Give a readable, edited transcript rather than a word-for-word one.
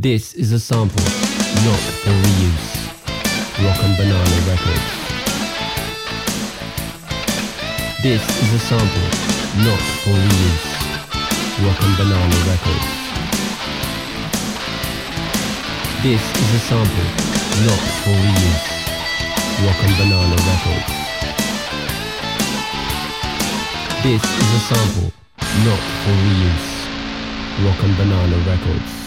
This is a sample, not for reuse. Rock and Banana Records. This is a sample, not for reuse. Rock and Banana Records. This is a sample, not for reuse. Rock and Banana Records. This is a sample, not for reuse. Rock and Banana Records.